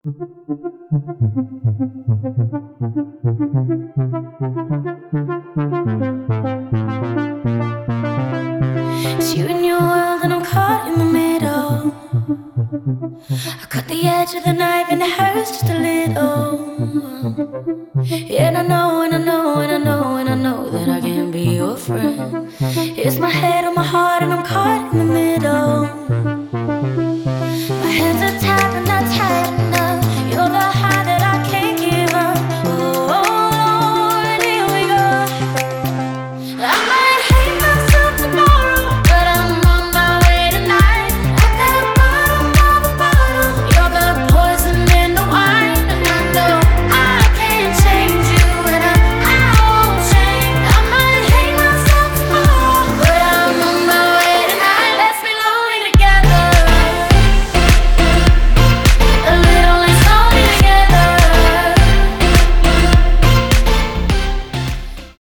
It's you and your world, and I'm caught in the middle. I cut the edge of the knife, and it hurts just a little. And I know, and I know, and I know, and I know that I can't be your friend. It's my head on my heart, and I'm caught in the middle.